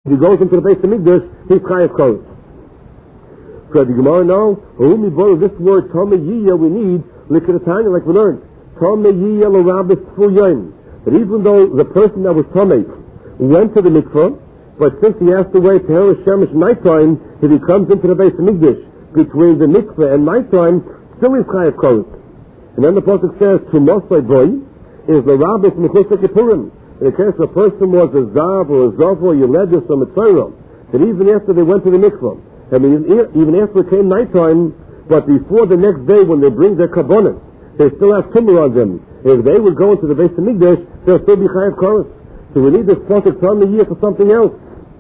If he goes into the Beis Hamikdash, he's chayav koros. So the Gemara now, this word Tomei Yiyah we need, Likratanya, like we learned. Tomei Yiyah l'Rabbis Tzfur Yom. That even though the person that was Tomei went to the mikvah, but since he has to wait to Hera Shemesh nighttime, if he comes into the Beis Hamikdash between the mikvah and nighttime, still is chayav koros. And then the pasuk says, Tumosai boy is l'Rabbis Mechusah Kippurim. In the case of a person was a Zav or a Zav or Yeledus or Mitzvah, that even after they went to the mikvah, I mean, even after it came nighttime, but before the next day when they bring their kabbonis, they still have tumor on them. If they would go into the Beis Hamikdash, they'll still be chayav koros. So we need this pasuk Tomei Yiyah for something else.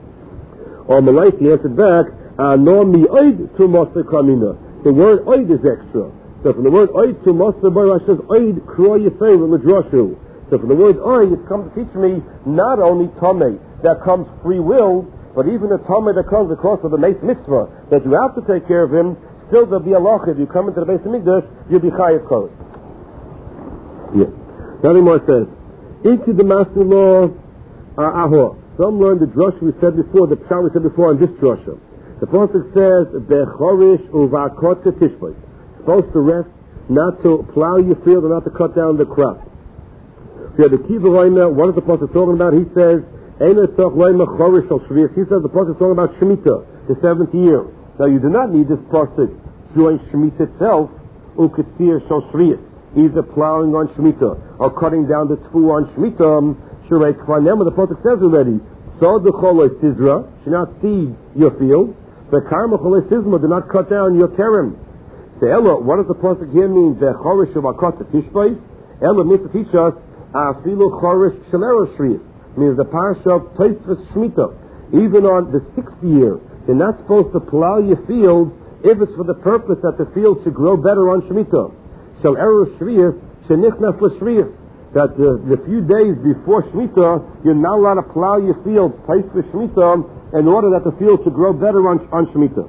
Or Malachi answered back, no mi oid to Moshe Kamina. The word oid is extra. So from the word oid to Moshe Bar says oid kro yisei l'drashu. So from the word oid, it's come to teach me not only Tomei that comes free will, but even a Tomei that comes because of the Meis Mitzvah, that you have to take care of him, still there'll be a loch. If you come into the Beis Hamikdash, you'll be chayav koros. Yeah. Now the Gemara says, Iki the master law ahor. Some learn the drasha we said before, the pshat we said before on this drasha. The pasuk says, Bechorish uvakotze tishbos. Supposed to rest, not to plow your field and not to cut down the crop. We have the Kiva Roima, what is the pasuk talking about? He says, he says the pasuk is talking about Shemitah, the 7th year. Now you do not need this pasuk during Shemitah itself, uketzir shel shviyas, either plowing on Shemitah or cutting down the tfu on Shemitah. Shrei kvanem, the pasuk says already, so the choloi sizra, should not seed your field. The karma choloi sizma, do not cut down your kerem. So Ella, what does the pasuk here mean? The chorish of akot tishbais. Ella means to teach us afilu chorish shalero shviyas. Means the parsha of Tosfos Shemitah. Even on the 6th year, you're not supposed to plow your field if it's for the purpose that the field should grow better on Shemitah. Shal Erev Shviyas, Shenichnas L'Shviyas. That the few days before Shemitah, you're not allowed to plow your field, Tosfos Shemitah, in order that the field should grow better on Shemitah.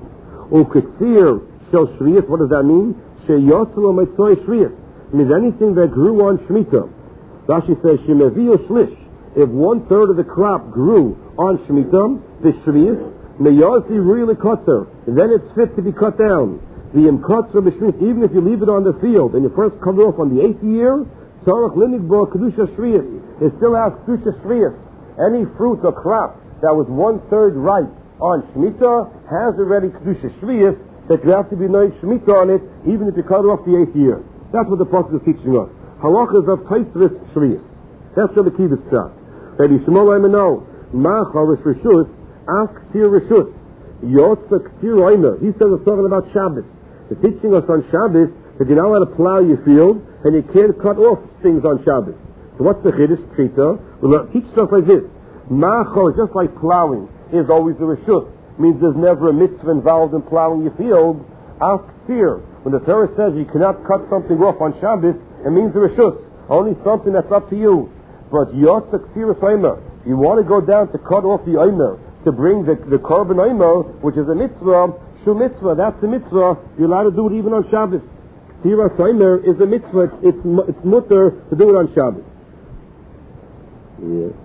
Uketzir Shel Shviyas, what does that mean? Sheyotzu L'Mitzvah Shviyas. It means anything that grew on Shemitah. Rashi says, Shemeviu Shlish. If 1/3 of the crop grew on Shemitah, the Shviyas, Meyosi really kotzer, then it's fit to be cut down. The imkotzer b'shviyas, even if you leave it on the field and you first cut it off on the 8th year, tzarach linigbo kedusha shviyas, it still has kedusha shviyas. Any fruit or crop that was 1/3 ripe on Shemitah has already kedusha shviyas, that you have to be noy Shemitah on it, even if you cut it off the 8th year. That's what the pasuk is teaching us. Halachas of Tosfos Shviyas. That's the Kibbutz pshat. Rabbi Shmuel Leimano, Ma Chavis Rishus, Af K'tir Rishus, Yotza K'tir Oimer. He says it's talking about Shabbos. They're teaching us on Shabbos that you're not allowed to plow your field and you can't cut off things on Shabbos. So what's the Chiddush Trita? We'll teach stuff like this. Ma Chavis, just like plowing is always a Rishus, means there's never a mitzvah involved in plowing your field. Af K'tir, when the Torah says you cannot cut something off on Shabbos, it means a Rishus, only something that's up to you. But Yotza K'tir Oimer, you want to go down to cut off the Oimer, to bring the korban Oimer, which is a mitzvah, Shu mitzvah, that's the mitzvah, you're allowed to do it even on Shabbos. K'tir Oimer is a mitzvah, it's mutter to do it on Shabbos. Yeah.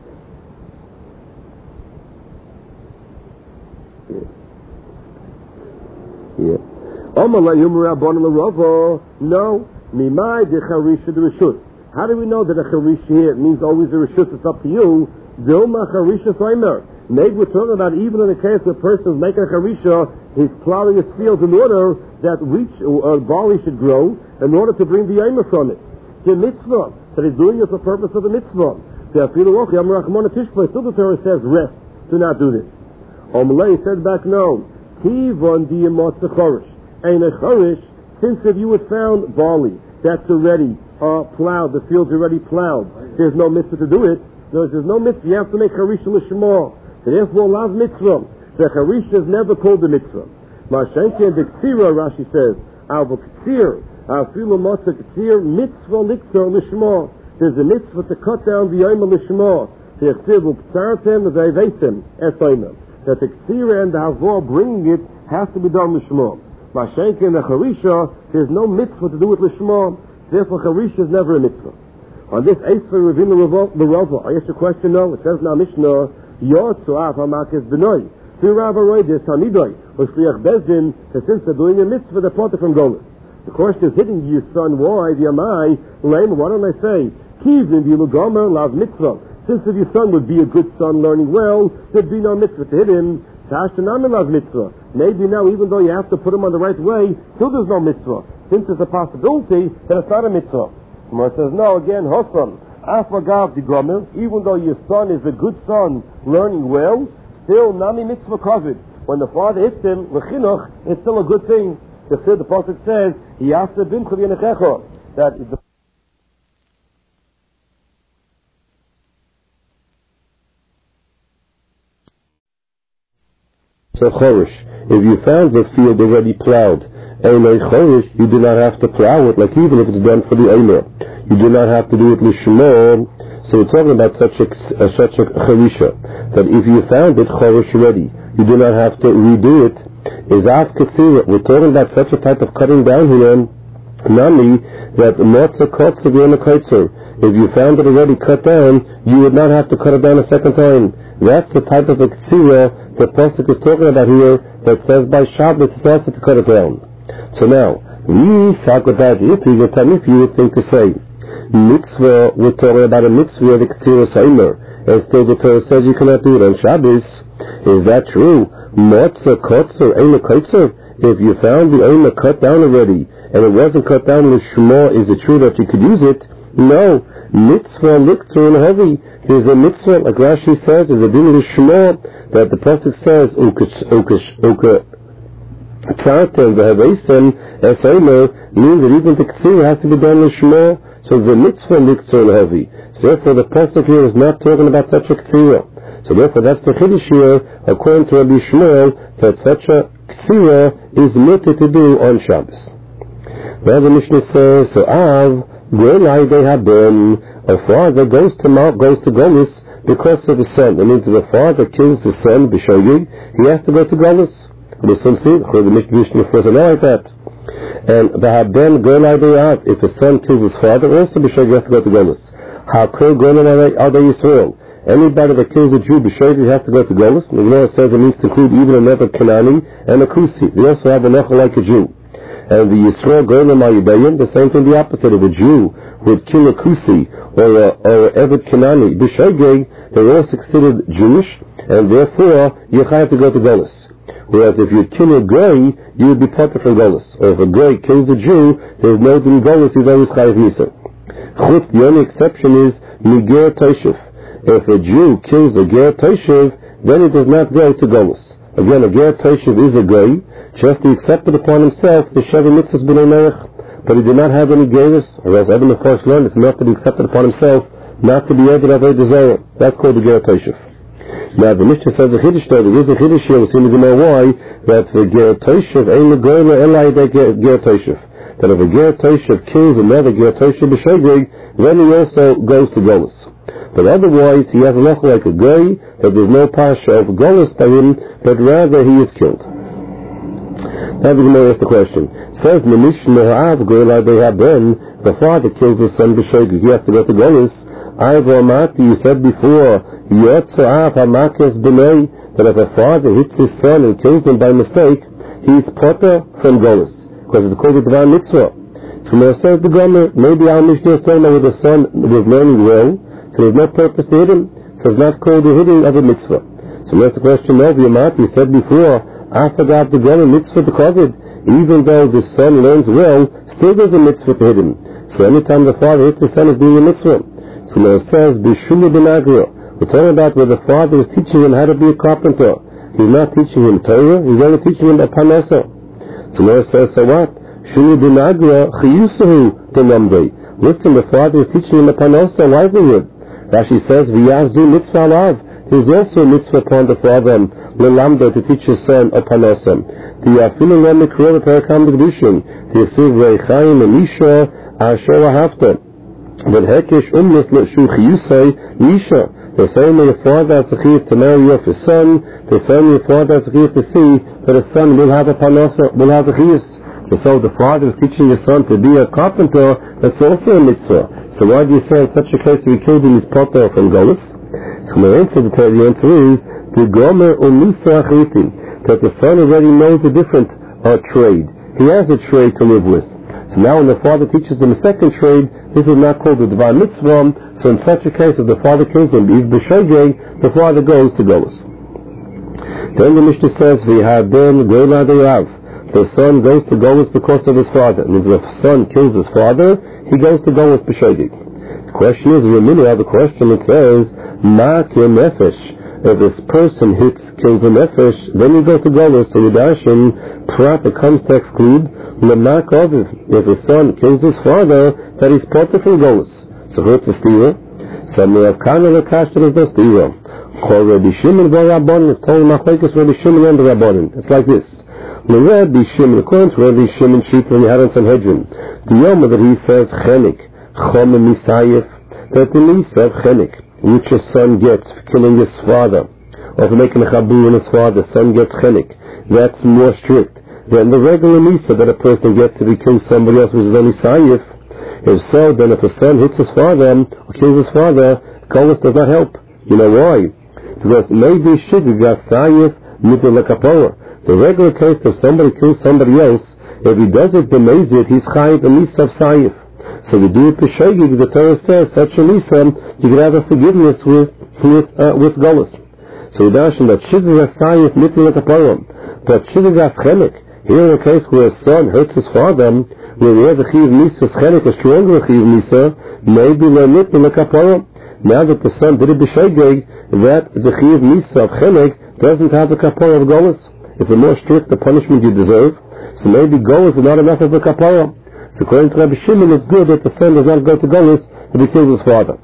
No. Mimai de charisha de reshus. How do we know that a charisha here means always a reshus? It's up to you. Dilma charisha soimer. Maybe we're talking about even in the case of a person who's making a charisha, he's plowing his fields in order that wheat or barley should grow, in order to bring the aimer from it. The mitzvah, that he's doing it for the purpose of the mitzvah. Still the Torah says rest. Do not do this. Omalei said back no. Tivon diyamot sechorish. Ein a chorish. Since if you had found barley that's already plowed, the field's already plowed, there's no mitzvah to do it. There's no mitzvah. You have to make charisha l'shema. Therefore, lav mitzvah. The charisha is never called the mitzvah. Mashenke and the ktsira, Rashi says, al v'ktsir, al filu motza ktsir, mitzvah liktzer l'shema. There's a mitzvah to cut down the yom l'shema. The ktsir v'ktsartem v'ayveitem esoyna. That the ktsira and the havor bringing it has to be done l'shema. Mashenke and the charisha, there's no mitzvah to do with l'shema. Therefore, charisha is never a mitzvah. On this Eisver Ravina the Rava, I asked a question. No, it says now Mishnah Yotzu af hamakes b'noi. Rav Aroidis Hamidoi or Shliach Bezdin, since they're doing a mitzvah, they're part from Golus. The question is hitting your son. Why? The Amai Lame. Why don't I say Kivin the Lugomer Lav Mitzvah? Since if your son would be a good son, learning well, there'd be no mitzvah to hit him. Sashtanam Lav Mitzvah. Maybe now, even though you have to put him on the right way, still there's no mitzvah. Since there's a possibility that it's not a mitzvah. Gemara says no. Again, Hosan Afagav the Gomer. Even though your son is a good son, learning well. Still, nami mitzvah covered. When the father hits him, l'chinuch, it's still a good thing. The pasuk says, "Yaseh bimcha v'yenechecha." That is the so chorish. If you found the field already plowed, Einay chorish, you do not have to plow it. Like even if it's done for the Eimer, you do not have to do it lishmor. So we're talking about such a charisha, that if you found it chorish ready, you do not have to redo it. Is af katsira. We're talking about such a type of cutting down here, nami, that motza kotza v'yena kaitzer. If you found it already cut down, you would not have to cut it down a second time. That's the type of a katsira that pasuk is talking about here, that says by Shabbos it's also to cut it down. So now, we talk about if you would think to say, mitzvah, we're talking about a mitzvah, the Ketzira Seimer, and still the Torah says you cannot do it on Shabbos. Is that true? Motza, kotzer, Eina Kaitzer? If you found the Eina cut down already, and it wasn't cut down with Shema, is it true that you could use it? No. Mitzvah, Liktzur, and Heavy. There's a mitzvah, like Rashi says, there's a din of Shema, that the pasuk says, Tzartem, v'haveisem, es-Eimer, means that even the Ketzira has to be done with Shema. So the mitzvah Liktzur heavy. So therefore the pasuk here is not talking about such a ktsira. So therefore that's the chiddush here, according to Rabbi Shmuel, that such a ktsira is mutter to do on Shabbos. Now the Mishnah says, so Av, Golai they have been, a father goes to Golus because of the son. That means if a father kills the son, B'shogig, he has to go to Golus. The son says, the Mishnah refers to like that. And v'haben golai de'av, if a son kills his father, also b'shogeg has to go to Golus. Ha'kol golai adei Yisrael, anybody that kills a Jew b'shogeg has to go to Golus. The Gemara says it means to include even another Kanani and a Kusi. They also have an echol like a Jew. And the Yisrael golai ma'yidayim, the same thing, the opposite. If a Jew would kill a Kusi or a Evet Kanani b'shogeg, they're all considered Jewish, and therefore you have to go to Golus. Whereas if you kill a Goy, you would be part of Golus. Or if a Goy kills a Jew, there is no din Golus, he's always Chayiv Nisa. Chutz, the only exception is Miger Toshev. If a Jew kills a Ger Toshev, then he does not go to Golus. Again, a Ger Toshev is a Goy, just he accepted upon himself the Sheva Mitzvahs B'nai Melech, but he did not have any Gerus, or as Adam of course learned, it's not that he accepted upon himself not to be able to have a desire. That's called the Ger Toshev. Now the Mishnah says a chiddush there. There is a chiddush here. We'll see in the Gemara why that the ger toshev ain't the goyla elai de ger toshev. That if a ger toshev kills another ger toshev b'shogeg, then he also goes to Golus. But otherwise, he has a loch like a goy, that there's no pasha of Golus by him, but rather he is killed. Now the Gemara asks the question. Says the Mishnah ha'av goyla be'haben, the father kills his son b'shogeg, he has to go to Golus. You said before, that if a father hits his son and kills him by mistake, he's potter from Golus, because it's called a divine mitzvah. So now says the Gomer, maybe our Mishnah is talking about where the son was learning well, so there's no purpose to hit him, so it's not called the hitting of a mitzvah. So that's the question of Yamat. You said before, after that the Gomer mitzvah to covet, even though the son learns well, still there's a mitzvah to hit him. So anytime the father hits his son, is doing a mitzvah. So now it says, Bishuma b'nagra. We're talking about where the father is teaching him how to be a carpenter. He's not teaching him Torah, he's only teaching him a panasa. So now it says, so what? Shuma b'nagra chiyusahu t'namdei. Listen, the father is teaching him a panasa, livelihood. Rashi says, V'yazdu mitzvah alav. There's also a mitzvah upon the father, l'lamda, to teach his son a panasa. The afilu lemikro v'perakam b'kedushin. The afilu v'reichayim elisha asher hafta. But hekesh umnis l'shu chiyusay nisha. The same way the father has a chiyuv to marry off his son, the same way the father has a chiyuv to see that his son will have a panasa, will have a chiyus. So the father is teaching his son to be a carpenter, that's also a mitzvah. So why do you say in such a case we killed him his potter from Golus? So the answer is the Gomer Unusa Achritim, that the son already knows a different trade. He has a trade to live with. So now when the father teaches him a second trade, this is not called the divine mitzvah. So in such a case, if the father kills him, the father goes to Golus. Then the Mishnah says, the son goes to Golus because of his father. And if the son kills his father, he goes to Golus b'shogeg. The question is, the question it says, if this person kills a nefesh, then you go to Golus. So Yudashin, Prat comes to exclude if his son kills his father, that he's potter from Golus. So what's the stira? So there's no stira. Called Rabbi Shimon v'Rabbanan. It's told Machlekes Rabbi Shimon and the Rabbanan. It's like this. Rabbi Shimon, according to Rabbi Shimon Sheet, when he had on Sanhedrin, the Yom that he says chenik, chom misayif, that the misa of chenik, which a son gets for killing his father, or for making a chabu in his father, son gets chenik. That's more strict than the regular misa that a person gets if he kills somebody else, which is only sayif. If so, then if a son hits his father or kills his father, Golus does not help. You know why? Because maybe shigga sayif mitul lekapora. The regular case of somebody kills somebody else, if he does it b'mezid, he's chayiv a misa of sayif. So we do it b'shogeg. The Torah says such a misa, you can have a forgiveness with Golus. So we dash in that shigga sayif mitul lekapora. But shigga chenik. Here in a case where a son hurts his father, where we have the chiv misa chenik, a stronger chiv misa, maybe we're mitul lekapora. Now that the son did it b'shogeg, that the chiv misa of chenik doesn't have the kapara of Golus. It's a more strict the punishment you deserve. So maybe Golus is not enough of a kapara. So according to Rabbi Shimon, it's good that the son does not go to Golus if he kills his father.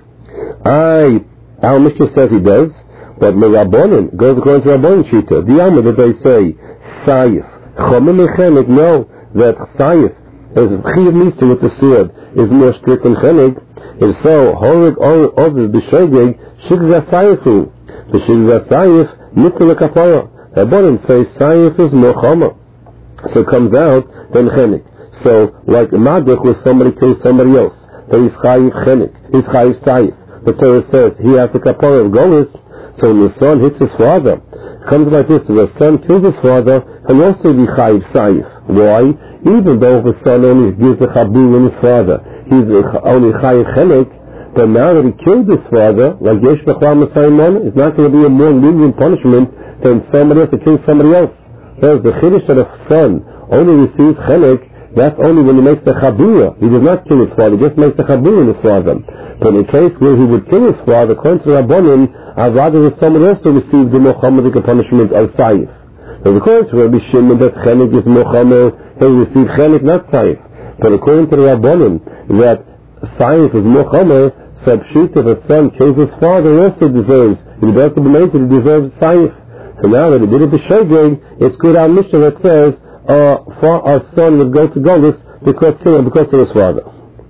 Our Mishnah says he does, but the Rabbanan goes according to Rabbanan Shita. The Yama that they say sayif, chomim chenik, know that sayif is chiv misa with the sword is more strict than chenik. If so, horig of the b'shogeg shigga sayifu, the shigga sayif mitul kapara. Rabbanan say sayif is more chama, so it comes out than chenik. So like madach where somebody kills somebody else, that he's chayiv chenik, he's chayiv sayif. The Torah says he has the kapara of Golus. So when the son hits his father, it comes like this: if the son kills his father, he'll also be chayiv sayif. Why? Even though the son only gives the chabu in his father, he's only chayiv chenik. But now that he killed his father, like Yesh B'chal Masayimon, it's not going to be a more lenient punishment than somebody else to kill somebody else. Whereas the chiddush that a son only receives chenek, that's only when he makes the chabura. He does not kill his father, he just makes the chabura in his father. But in a case where he would kill his father, according to Rabbanan, I'd rather that someone else to receive the mochammedic punishment of sayif. Now according to Rabbi Shimon, that chenek is mochammel, he'll receive chenek, not sayif. But according to the Rabbanan, that sayif is mochammel, so if a son kills his father, he also deserves, if he does to be made, he deserves sayif. So now that he did it b'shogeg, it's good our Mishnah that says our son would go to Golus because of his father.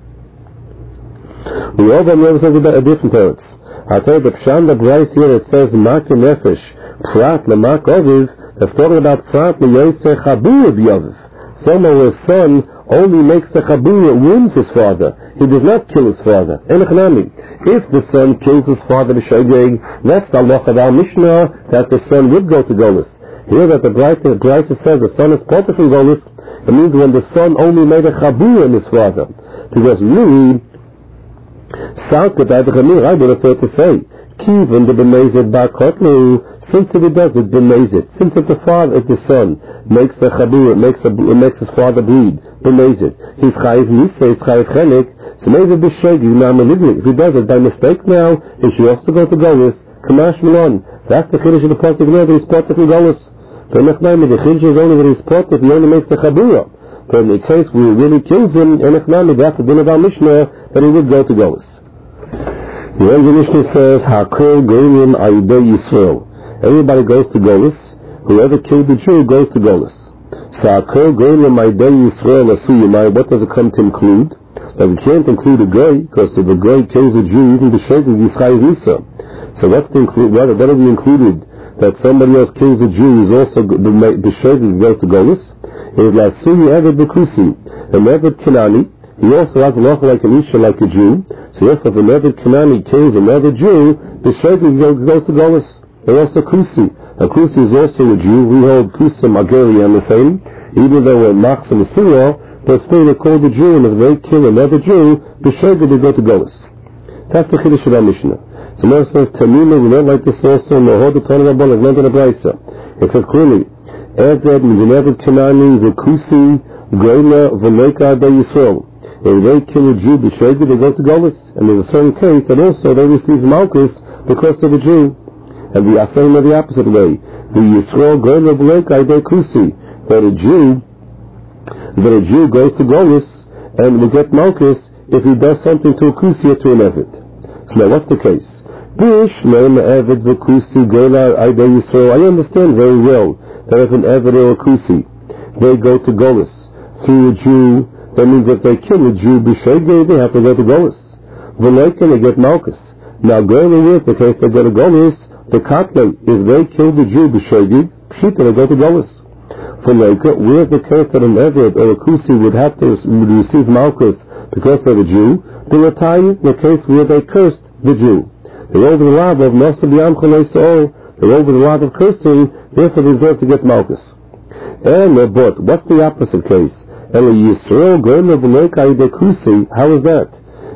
The Rambam never says a different words. I'll tell you the Pshan the Bryce here it says Mak Nefesh Prat Lemak Oviv. That's talking about Prat Le'yoseh Chabur B'Yoviv. Someone where his son only makes the chabur, wounds his father. He does not kill his father. If the son kills his father b'shogeg, that's the halacha of our Mishnah that the son would go to Golus. Here that the Braisa says the son is potter from Golus, it means when the son only made a chabur in his father. Because really, I would have thought to say, Kivin the b'mezid ba'kotlu, since if he does it b'mezid, since if the son makes a chabur, makes his father bleed, b'mezid, he's chayiv misa, he's chayiv chenek, so maybe b'shogeg, if he does it by mistake now, he should also go to Golus, kamash milon. That's the chiddush of the pasuk now that he's potter from Golus. The chiddush is only that he's potter if he only makes the chabura. But in the case where he really kills him, that's the din of our Mishnah that he would go to Golus. The Mishnah says, Hakol Goyim Ayidei Yisrael. Everybody goes to Golus. Whoever killed the Jew goes to Golus. So Hakol Goyim Ayidei Yisrael Asuyimai. What does it come to include? That we can't include a goy, because if a goy kills a Jew, even the shogeg is chayiv misa. So what's the include? What have we included? that somebody else kills a Jew is also the shogeg goes to Golus. It is like Suni Eved Bekusi, an Eved Kenani. He also has a law like an Isha, like a Jew. So therefore, if an Eved Kenani kills another Jew, the shogeg goes to Golus. And also Kusi. Now Kusi is also a Jew. We hold Kusi Magari on the same. Even though we're Machs and Asura, but still they're called a Jew, and if they kill another Jew, the shogeg they go to Golus. That's the Chiddush of our Mishnah. So now it says, Tamima, we learn like this also in the Hod Torah Rabban, like Lent and Abraisa. It says clearly, Eved, Eved Kenani, the Kusi, Greila, V'Leika, Adei Yisrael. If they kill a Jew, the shogeg they go to Golus. And there's a certain case that also they receive Malchus because of a Jew. And the Asarim are the opposite way. The Yisrael, Greila, V'Leika, Adei Kusi. That a Jew goes to Golus and will get Malchus if he does something to a Kusi or to an Eved. So now what's the case? I understand very well that if an Eved or a Kusi, they go to Golus through a Jew, that means if they kill a Jew, b'shogeg, they have to go to Golus. V'leiken, they get Malchus. Now going with the case they go to Golus, the Katle, if they kill the Jew, b'shogeg, pshita, they go to Golus. V'leiken, where's the case that an Eved or a Kusi would have to receive Malchus because of a Jew? The case where they cursed the Jew. They're over the law of Nosa B'Yam Cholei So'ol. They're over the law of cursing, therefore they deserve to get Malchus. But what's the opposite case? How is that?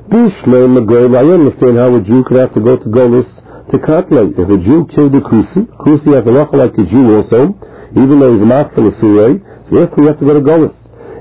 I understand how a Jew could have to go to Golus to Katle. If a Jew killed a Kusi has a law like a Jew also, even though he's a master of Surah, so therefore you have to go to Golus.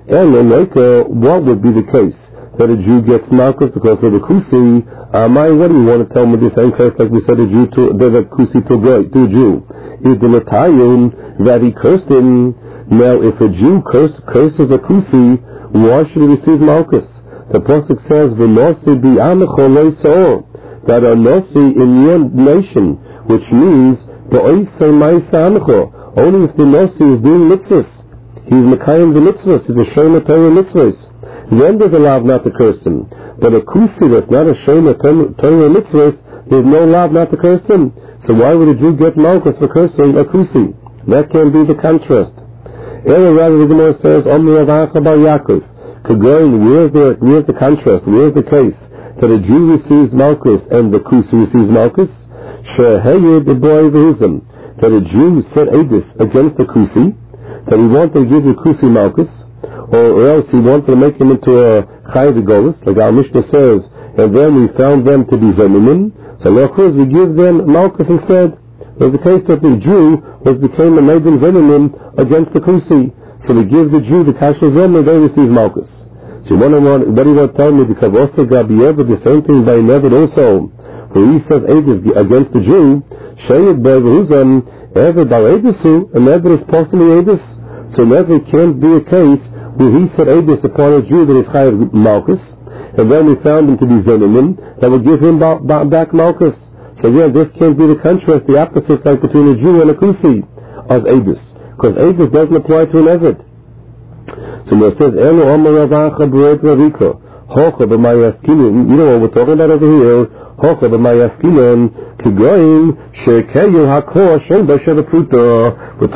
What would be the case? That a Jew gets Malchus because of the Kusi. What do you want to tell me this same case like we said a Jew to the Kusi to a Jew? Is the Matayim that he cursed him? Now if a Jew curses a Kusi, why should he receive Malchus? The Pasuk says, V'nosi bi'amecho lo so'or, that a Nosi in your nation, which means Ba'oisei ma'isa amecho, only if the Nosi is doing mitzvahs. He's Mekayim the mitzvahs, he's a Shema Torah mitzvahs. Then there's a law not to curse him. But a Kusi that's not a Shema Torah mitzvahs, there's no law not to curse him. So why would a Jew get Malchus for cursing a Kusi? That can be the contrast. Rather the Gemara says, Omri Avacha Bar Yaakov. Where's the contrast? Where's the case? That a Jew receives Malchus and the Kusi receives Malchus? Sheheyed the boy V'hizim. That a Jew said Edis against the Kusi, that he wanted to give the Kusi Malchus, or else he wanted to make him into a Chai Golus, like our Mishnah says, and then we found them to be Zeminim, so of course we give them Malchus instead. There's a case that the Jew became a Maiden Zeminim against the Kusi, so we give the Jew the Kasher Zemin, they receive Malchus. So what do you want to tell me? Because also Gabieva, the same thing by Nevid also, where he says Edis against the Jew, Sheyed by V'huzam, Eved by Edisu, and Nevid is possibly Edis, so Nevid can't be a case where he said Edis upon a Jew that is Chayav Malchus, and then we found him to be Zeminim, that will give him back Malchus. So again, this can't be the contrast, the opposite like between a Jew and a Kusi of Edis, because Edis doesn't apply to an Eved. So when it says, Elo Omer Ravacha B'Red Ravika, Hocha B'Mayaskinen, you know what we're talking about over here, Hocha B'Mayaskinen, Kigoyim, Shekeyu HaKosh, and Basher the Pruta,